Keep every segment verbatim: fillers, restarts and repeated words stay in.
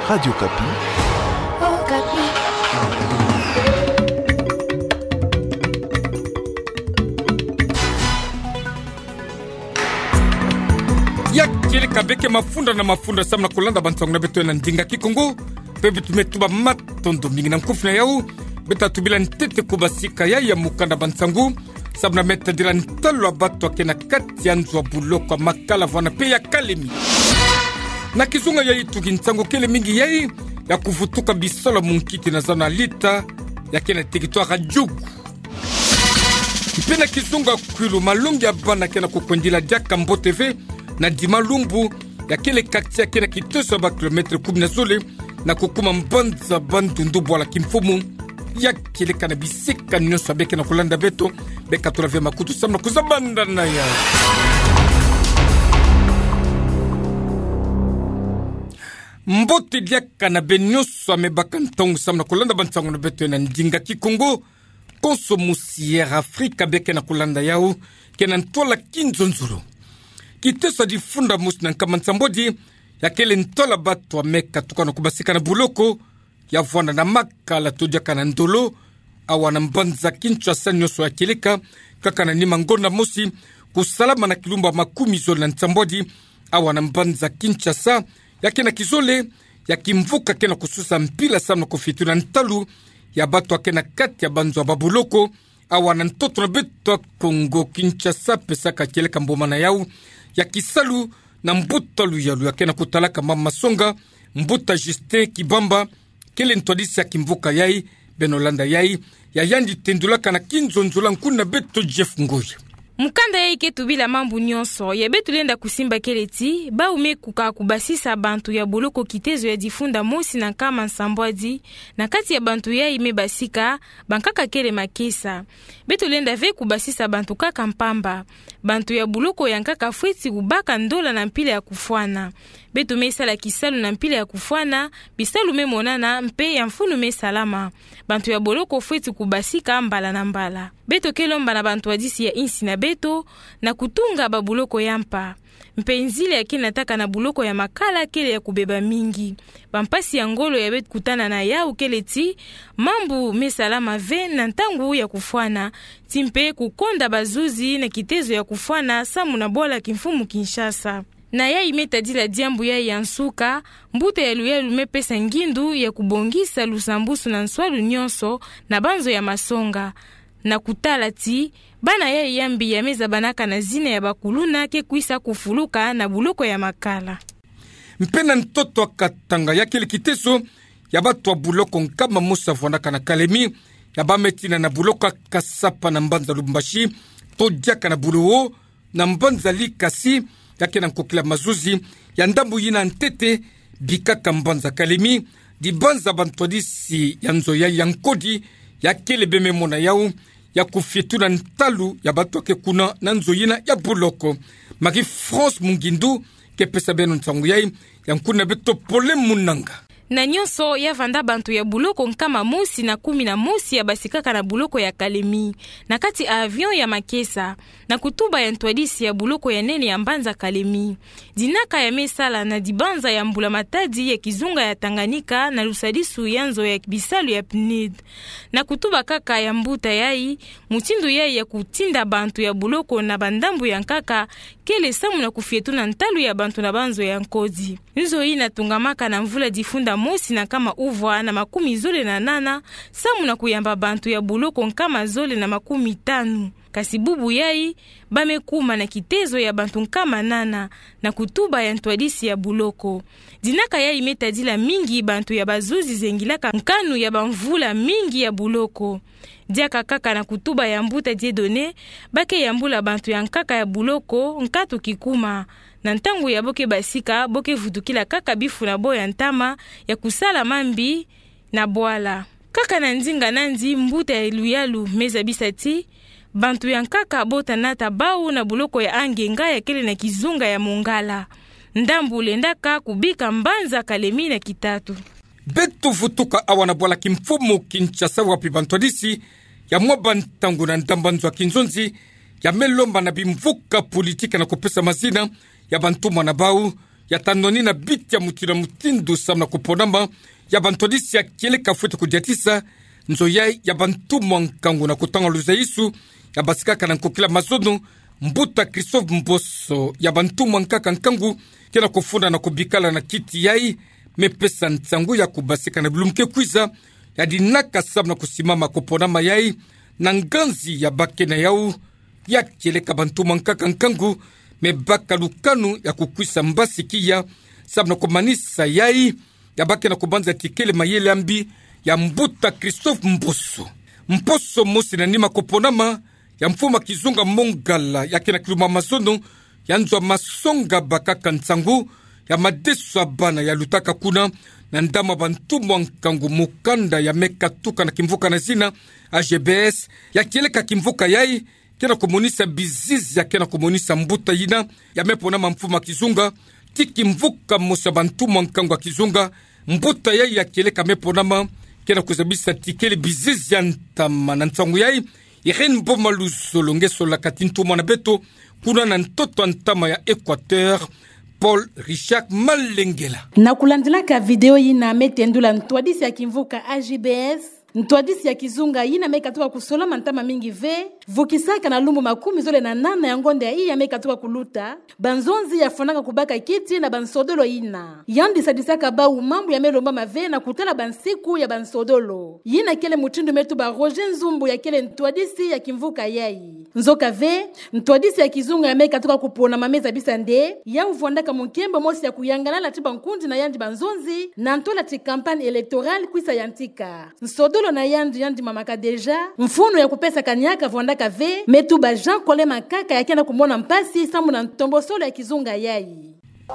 Radio Kapi. Oh, Kapi. Ya kile kabeke mafunda na mafunda samna kulanda bantangu na beto na ndinga kikongo pepe tumetuba matondo mingi na mkufina yau beta tubila ntete kubasika ya ya mukanda bantangu sabna meta dira ntalo abato akena kati ya nzwa buloko makala vana pe ya kalemi na kizunga ya itu kintango kele mingi ya ya kuvutuka bisola munkiti na zana lita ya kena tekitoa jugu mpena kizunga kwilu malungi ya bana kena kukwendila diaka mbo T V na dimalumbu ya kile kaktia kena kitoso ba kilometre kumi na zole na kukuma mbanza bandundu bwala kimfumu ya kile kana bisika nyoso beke na kulanda beto beka tulavya makutu samna kuzabanda na ya mbote diaka na benyoso amebaka ntongu samna kulanda bantangu na beto na ndinga kikongo konso musiera Afrika beke na kulanda yao kena ntola kinzonzulu kitesa di funda musi na nkamantsambodi ya kele ntola batu wa meka tukana kubasika na buloko ya vwana na makala tujaka na ndolo awa na mbanza Kinshasa nyoso ya kilika kaka na nima ngonda musi kusalama na kilumba makumi zole na ntambodi awa na mbanza Kinshasa ya kena kizole ya kimvuka kena kususa mpila samna kufitu na ntalu ya batu wa kena kati ya banzo wa babuloko awa na ntoto na beto wa Kongo Kinshasa pesaka kilika mbomana yau ya kisalu na mbuta luyalu ya kena kutalaka mama songa mbuta Justin Kibamba kele ntwadisi ya kimvuka yai benolanda yai ya yandi tendulaka na kinzonzola nkuna beto Jeff Ngoya mukanda yai ketubila mambu nyonso ya betu lenda kusimba keleti ba ume kuka kubasisa bantu ya boloko kitezo ya difunda mosi na kama nsambwadi na kati ya bantu yai mebasika bankaka kele makesa betu lenda ve kubasisa bantu kaka mpamba bantu ya boloko yankaka fweti kubaka ndola na mpile ya kufuana betu mesala kisalu na mpile ya kufuana bisalu memonana mpe ya mfunu mesalama bantu ya boloko fweti kubasika mbala na mbala beto kelomba na bantu wadisi ya insi na beto na kutunga babuloko yampa mpenzile ya kinataka na buloko ya makala kele ya kubeba mingi bampasi ya ngolo ya betu kutana na yau kele ti mambu mesalama ve na ntangu ya kufuana timpe kukonda bazuzi na kitezo ya kufuana samu na bola kimfumu Kinshasa na ya imeta dila diambu ya yansuka mbute ya luya lume pesa ngindu ya kubongisa lusambusu na nswalu nyonso na banzo ya masonga na kutala ti bana ya yambi ya meza banaka na zina ya bakuluna ke kuisa kufuluka na buloko ya makala mpena ntoto akatanga ya kele kiteso ya batu wa buloko nkama musa vwanaka na kalemi ya bametina na buloko kasapa na mbanza Lubumbashi to diaka na buluo na mbanza likasi yake na nkokila mazuzi ya ndambu yina ntete bikaka mbanza kalemi di banza bantwadisi ya nzoya ya nkodi ya kele beme mona yau ya kufietu na ntalu ya batu wake kuna na nzoyina ya buloko Marie France Mungindu ke pesa beno ntangu yai ya nkuna beto pole munanga na nyonso ya vanda bantu ya buloko nkama mosi na kumi na mosi ya basikaka na buloko ya kalemi na kati avion ya makesa na kutuba ya ntwadisi ya buloko ya nene ya mbanza kalemi dinaka ya mesala na dibanza ya mbula matadi ya kizunga ya Tanganyika na lusadisu yanzo ya bisalu ya P N I D na kutuba kaka ya mbuta yai mutindu yai ya kutinda bantu ya buloko na bandambu ya nkaka kele samu na kufietu na ntalu ya bantu na banzo ya nkodi nzo hii natungamaka na mvula difunda mosi na kama uvwa na makumi zole na nana samu na kuyamba bantu ya buloko nkama zole na makumi tanu kasi bubu yai bamekuma na kitezo ya bantu nkama nana na kutuba ya ntwadisi ya buloko dinaka yai metadila mingi bantu ya bazuzi zengilaka nkanu ya bamvula mingi ya buloko diaka kaka na kutuba ya mbuta Dieudonné bake ya mbula bantu ya nkaka ya buloko nkatu kikuma na ntangu ya boke basika boke vutukila kaka bifu na boya ntama ya kusala mambi na bwala kaka na ndinga nandi mbuta ya luyalu meza bisati bantu ya nkaka bota nata bau na buloko ya angenga ya kele na kizunga ya Mongala ndambu lendaka kubika mbanza kalemi na kitatu beto vutuka awana bwala kimfumu Kinshasa wapi bantwadisi ya mwaba ntangu na ndambanzo wa kinzonzi ya melomba na bimvuka politika na kupesa mazina ya bantu mwana bau ya tanoni na biti ya mutina mutindu samna kuponama ya bantodisi ya kieleka fuete kudiatisa nzo yai ya bantu mwankangu na kutanga luzaisu ya basikaka na nkokila mazono Mbuta Christophe Mboso ya bantu mwankaka nkangu kena kufunda na kubikala na kiti yai mepesa ntangu ya kubasika na bulumke kwiza ya dinaka samna kusimama kuponama yai na nganzi ya bakena yau ya kieleka bantu mwankaka nkangu mebaka lukanu ya kukwisa mbasi kia sabna kumanisa yai ya bakena kubanza tikele mayele ambi ya Mbuta Christophe Mboso Mposo mosi na nima kuponama ya mfuma kizunga mongala ya kena kiluma mazono ya nzwa masonga bakaka ntangu ya madesu abana ya lutaka kuna na ndama bantu mwankangu mukanda ya mekatuka na kimvuka na zina A G B S ya kieleka kimvuka yai kena kumonisa bizizi ya kena kumonisa Mbuta yina ya meponama mfuma kizunga tiki mvuka mosa bantu mwankangu wa kizunga Mbuta yai ya kieleka meponama kena kuzabisa tikele bizizi ya ntama na ntangu yai Irene Boma Luzolo ngeso la katintu mwana beto kuna na ntoto ntama ya Equateur Paul Richard Malengela. Na kulandilaka video yina metendula ntwadisi ya kimvuka A G B S ntwadisi ya kizunga yina mekatuka kusoloma ntama mingi ve vukisaka na lumbu makumi zole na nana ya ngonde ya iya mekatuka kuluta banzonzi ya fonaka kubaka kiti na bansodolo yina yandi sadisaka ba umambu ya melomba mave na kutala bansiku ya bansodolo yina kele mutindu metu ba Roger Nzumbu ya kele ntwadisi ya kimvuka yai nzoka ve ntwadisi ya kizunga ya mekatuka kupona mameza bisande ya uvondaka munkembo mosi ya kuyangana la tiba nkundi na yandi banzonzi na ntola ti kampani elektoral kwisa yantika nsodolo na yandi yandi mamaka deja mfuno ya kupesa kanyaka vondaka ve metu ba Jean Kole makaka ya kena kumona mpasi samu na ntombo solo ya kizunga yai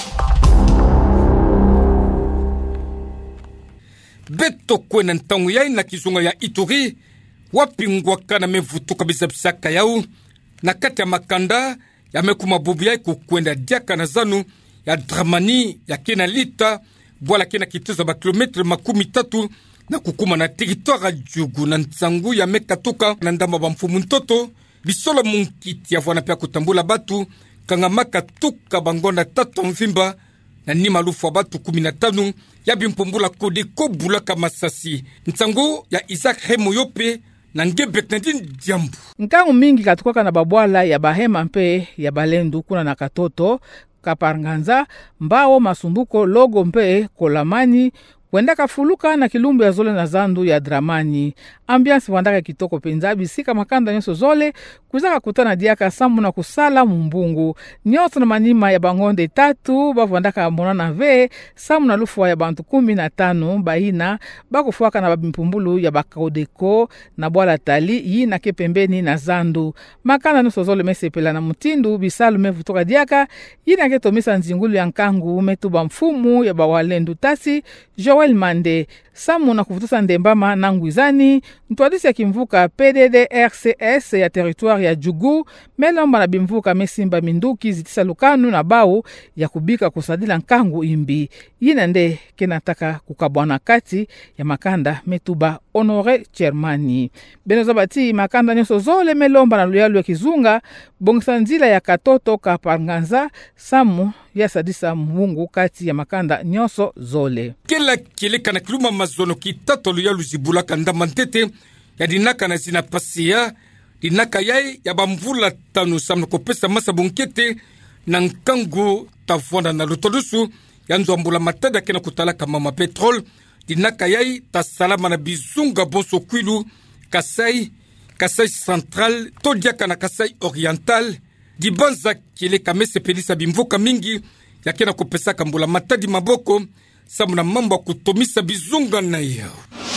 Beto kwena ntangu yai na kizunga ya Ituri wapingwa kana mevutuka bisabisaka yau na kati ya makanda ya mekuma bubu yai kukwenda diaka na zanu ya Dramani ya kena lita bwala kena kituza ba kilometre makumi tatu na kukuma na territoire jugu na ntangu ya mekatuka na ndamba ba mfumu ntoto bisola munkiti ya vwana pia kutambula batu kangamaka tuka bangonda tatu mvimba na nima lufu wa batu kumi na tano ya bimpumbula kode kobula kamasasi ntangu ya Isaac Hemo yope na ngebek na din diambu nkangu mingi katukoka na babwala ya bahema mpe ya balendu kuna na katoto kaparanganza mbao masumbuko logo mpe kolamani kwenda kafuluka na kilumbu ya zole na zandu ya Dramani ambiance wandaka kitoko penza bisika makanda nyoso zole kuzaka kutana diaka samu na kusala mumbungu nyoso na manima ya bangonde tatu bavandaka monana ve samu na lufu ya bantu kumi na tano bahina bakufuaka na babimpumbulu ya bakaodeko na bwala tali yina kepembeni na zandu makanda nyoso zole mesepela na mutindu bisalu mevutoka diaka yina ketomisa nzingulu ya nkangu metuba mfumu ya bawalendu tasi Joel Mande samu na kufutusa ndembama na ngwizani ntwadisi ya kimvuka P D D R C S ya territoire ya Jugu melomba na bimvuka mesimba minduki zitisa lukanu na bau ya kubika kusadila nkangu imbi yina nde kenataka kukabwana kati ya makanda metuba Honore Chermani benoza bati makanda nyoso zole melomba na luyalu ya kizunga bongisa nzila ya katoto kapanganza samu ya sadisa mungu kati ya makanda nyoso zole kela kileka na kiluma mazono kitatu luyalu zibula kanda mantete ya dinaka na zina pasia dinaka yai ya bamvula tanu samna kopesa masa bunkete na nkangu tavonda na lutodusu ya nzwambula matada kena kutalaka mama petrol dinaka yai tasalama na bizunga bonso kwilu Kasai Kasai Central todiaka na Kasai Oriental dibanza kileka mese pelisa bimvuka mingi ya kena kopesa kambula matadi maboko samu na mambo kutomisa bizunga na yao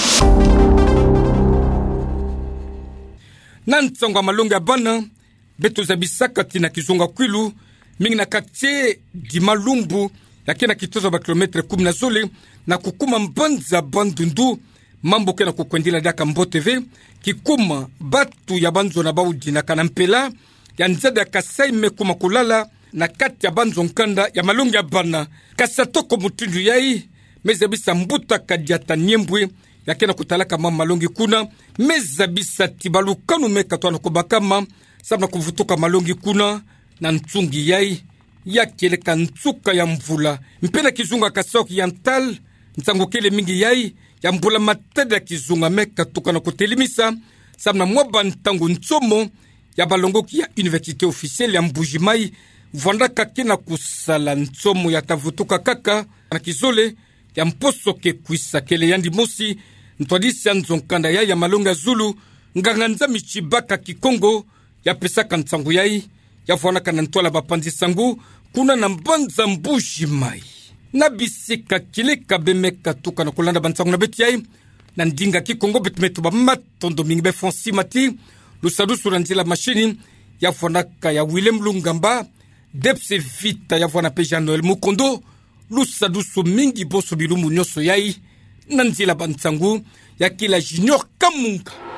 Nantsangwa malonga bana beto za bisaka tina kizunga kwilu mingi na kaktie di malumbu ya kena kitoza ba kilometre kumi na zole na kukuma mbanza bandundu mambo kena kukwendila daka Mbote V kikuma batu ya banzo na baudi na kanampela ya nzada ya Kasai mekuma kulala na kati ya banzo nkanda ya malonga bana kasatoko mutundu yai meza bisa Mbuta Kadiata Nyembwe ya kena kutalaka mama malongi kuna meza bisa tibalukanu meka tuana kubakama sabna kuvutuka malongi kuna na ntungi yai ya keleka ntsuka ya mvula mpena kizunga kasoki ya ntal ntsango kele mingi yai ya mbula matede ya kizunga meka tukana kutelimisa samna mwoba ntango ntsomo ya balongoki ya université officielle ya Mbujimai vanda kakina kusala ntsomo ya tavutuka kaka na kizole ya mposo ke kwisa kele yandi mosi ntwadisi ya nzonkanda ya ya malonga zulu nganganza michibaka kikongo ya pesaka ntsango yai ya vwana kana ntwala bapanzi sangu kuna na mbanza Mbujimai na bisika kileka bemeka tukana kulanda bantsango na beti yai na ndinga kikongo betumetu ba matondo mingi be fonsi mati lusadu suranzila machini ya vwanaka ya Willem Lungamba depse vita ya vwana pe Jean Noel Mukondo lusadu su mingi boso bilumu nyoso yai na nzila bantsangu ya kila Junior Kamunga.